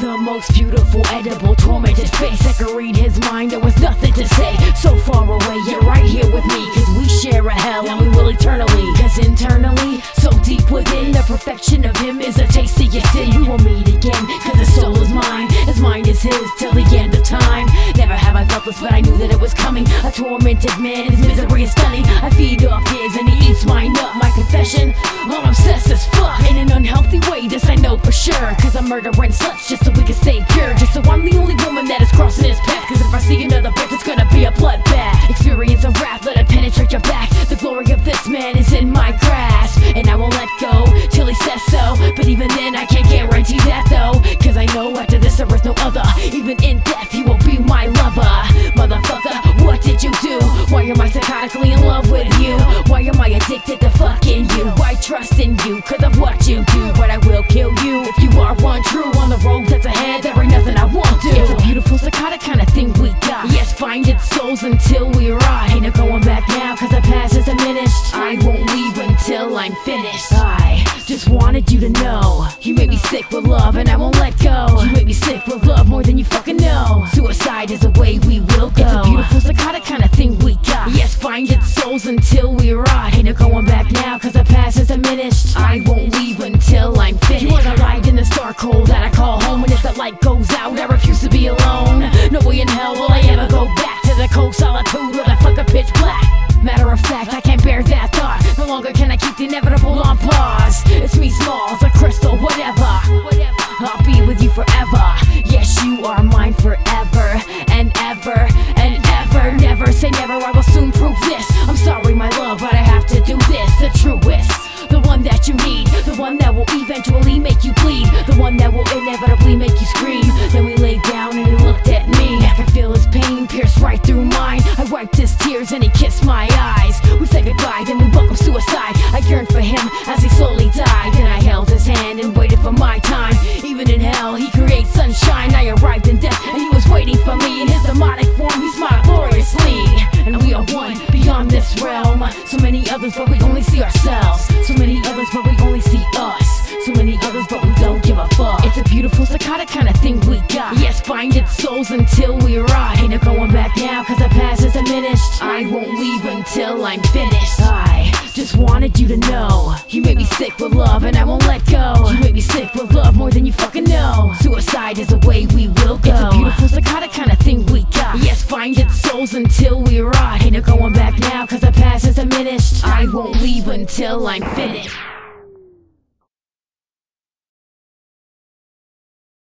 The most beautiful, edible, tormented face. I could read his mind, there was nothing to say. So far away, yet right here with me. Cause we share a hell and we will eternally. Cause internally, so deep within, the perfection of him is a taste of your sin. We will meet again, cause his soul is mine, his mind is his, till the end of time. Never have I felt this, but I knew that it was coming. A tormented man, his misery is stunning. I feed off his and he eats mine up. My confession, I'm obsessed as fuck. In an unhealthy way, this I know for sure. Cause I'm murdering sluts just so we can stay pure. Just so I'm the only woman that is crossing his path. Cause if I see another bitch, it's gonna be a bloodbath. Experience of wrath, let it penetrate your back. The glory of this man is in my grasp, and I won't let go till he says so. But even then I can't guarantee that though. Cause I know after this there is no other. Even in death he will be my lover. Motherfucker, what did you do? Why am I psychotically in love with you? Why am I addicted to fucking you? Why trust in you? Cause of what you do. But I will kill you if you are one true. On the road that's ahead, there ain't nothing I won't do. It's a beautiful staccato kind of thing we got. Yes, find its souls until we ride. Ain't no going back now cause the past is diminished. I won't leave until I'm finished. I just wanted you to know you made me sick with love and I won't let go. You made me sick with love more than you fucking know. Suicide is the way we will go. It's a beautiful staccato kind of thing we got. Yes, find its souls until we ride. Ain't no going back now cause the past is diminished. I won't leave until I'm finished. You are the light in this dark hole that I call home. And if the light goes out, I refuse to be alone. No way in hell will I ever go back to the cold solitude where the fucking pitch black. Matter of fact, I can't bear that thought. No longer can I keep the inevitable on pause. It's me, Smalls, a crystal, whatever. I'll be with you forever. Yes, you are mine forever and ever and ever. Never say never, I will soon prove this. I'm sorry, my love, but I have to do this. The truest, the one that you need, the one that will eventually make you bleed, the one that will inevitably make you scream. Then we laid down and he looked at me. I could feel his pain pierce right through mine. I wiped his tears and he kissed my eyes. We said goodbye, then we welcomed suicide. I yearned for him as he slowly died. Then I held his hand and waited for my time. Even in hell, he creates sunshine. I arrived in death and he was waiting for me. In his demonic form, he smiled gloriously. And we are one beyond this realm. So many others, but we only see ourselves. So many others, but we only see us. So many others, but we don't give a fuck. It's a beautiful staccato kind of thing we got. Yes, find its souls until we ride. Ain't no going back now cause the past is diminished. I won't leave until I'm finished. I just wanted you to know you made me sick with love and I won't let go. You made me sick with love more than you fucking know. Suicide is the way we will go. It's a beautiful staccato kind of thing we got. Yes, find its souls until we ride. Ain't no going back now cause the past is diminished. I won't leave until I'm finished.